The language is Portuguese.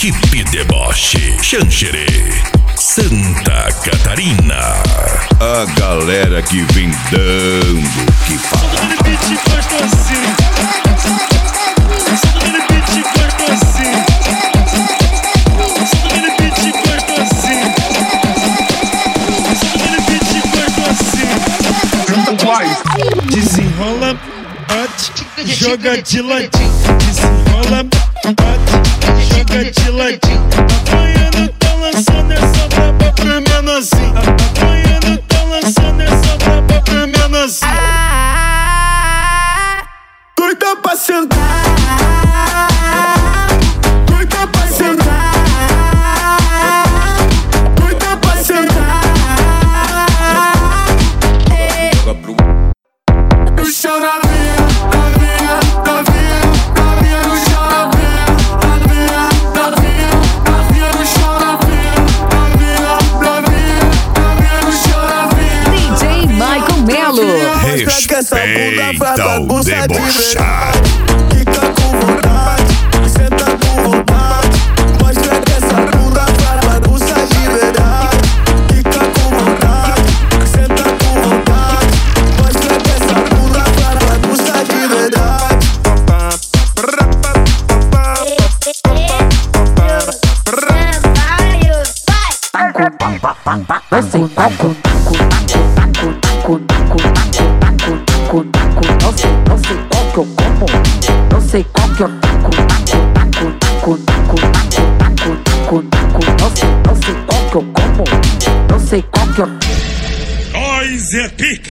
Equipe Deboche, Xanxerê, Santa Catarina. A galera que vem dando que fala. Desenrola, bate, joga de ladinho. Desenrola, bate, joga de ladinho. Apanhando, tá lançando essa braba pra menorzinho. Apanhando, tá lançando essa braba pra menorzinho. Doida pra sentar. Doida pra sentar. Doida pra sentar. No chão na veia, na veia, na veia, na veia, no chão na veia, na veia, na veia, na veia, no chão na veia, na veia, na veia, na veia, no chão na veia. DJ Michael Melo. Respeita o debochado. Fica com vontade, senta com vontade. Mostra que essa bunda pra bagunça de verdade. Fica com vontade, senta com vontade. Mostra que essa bunda pra bagunça de verdade. Não sei qual que eu como. Não sei qual que eu Nós é